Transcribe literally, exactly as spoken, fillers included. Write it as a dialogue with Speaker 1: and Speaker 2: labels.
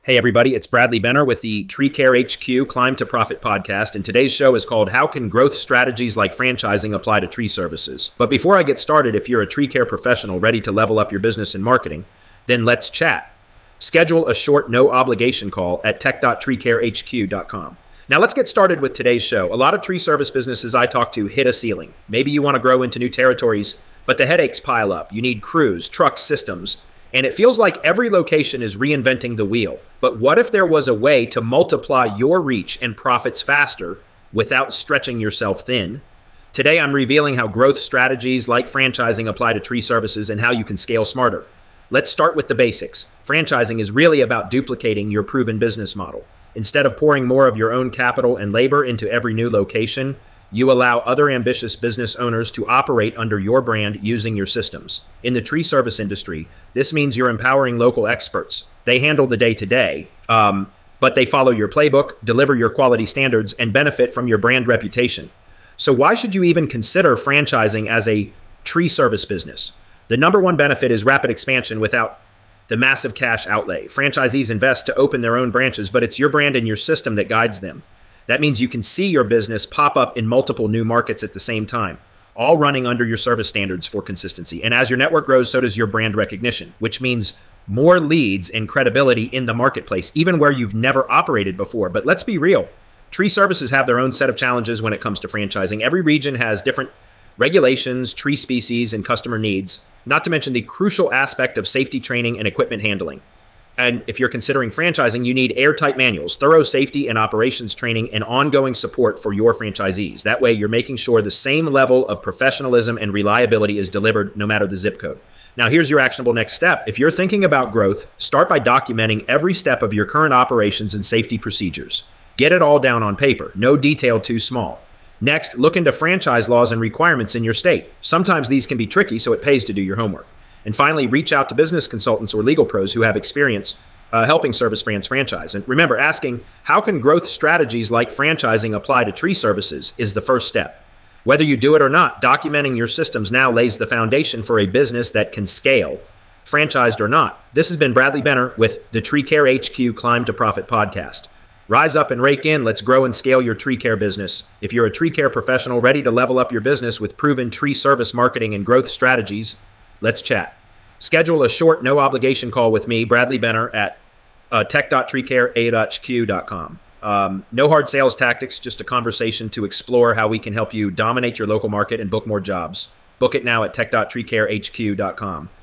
Speaker 1: Hey everybody, it's Bradley Benner with the Tree Care H Q Climb to Profit podcast, and today's show is called How Can Growth Strategies Like Franchising Apply to Tree Services? But before I get started, if you're a tree care professional ready to level up your business and marketing, then let's chat. Schedule a short, no-obligation call at tech dot tree care h q dot com. Now let's get started with today's show. A lot of tree service businesses I talk to hit a ceiling. Maybe you want to grow into new territories, but the headaches pile up. You need crews, trucks, systems, and it feels like every location is reinventing the wheel. But what if there was a way to multiply your reach and profits faster without stretching yourself thin? Today, I'm revealing how growth strategies like franchising apply to tree services and how you can scale smarter. Let's start with the basics. Franchising is really about duplicating your proven business model. Instead of pouring more of your own capital and labor into every new location, you allow other ambitious business owners to operate under your brand using your systems. In the tree service industry, this means you're empowering local experts. They handle the day-to-day, um, but they follow your playbook, deliver your quality standards, and benefit from your brand reputation. So why should you even consider franchising as a tree service business? The number one benefit is rapid expansion without the massive cash outlay. Franchisees invest to open their own branches, but it's your brand and your system that guides them. That means you can see your business pop up in multiple new markets at the same time, all running under your service standards for consistency. And as your network grows, so does your brand recognition, which means more leads and credibility in the marketplace, even where you've never operated before. But let's be real. Tree services have their own set of challenges when it comes to franchising. Every region has different regulations, tree species, and customer needs, not to mention the crucial aspect of safety training and equipment handling. And if you're considering franchising, you need airtight manuals, thorough safety and operations training, and ongoing support for your franchisees. That way, you're making sure the same level of professionalism and reliability is delivered no matter the zip code. Now, here's your actionable next step. If you're thinking about growth, start by documenting every step of your current operations and safety procedures. Get it all down on paper, no detail too small. Next, look into franchise laws and requirements in your state. Sometimes these can be tricky, so it pays to do your homework. And finally, reach out to business consultants or legal pros who have experience uh, helping service brands franchise. And remember, asking how can growth strategies like franchising apply to tree services is the first step. Whether you do it or not, documenting your systems now lays the foundation for a business that can scale, franchised or not. This has been Bradley Benner with the Tree Care H Q Climb to Profit podcast. Rise up and rake in. Let's grow and scale your tree care business. If you're a tree care professional ready to level up your business with proven tree service marketing and growth strategies, let's chat. Schedule a short, no-obligation call with me, Bradley Benner, at uh, tech dot tree care h q dot com. Um, no hard sales tactics, just a conversation to explore how we can help you dominate your local market and book more jobs. Book it now at tech dot tree care h q dot com.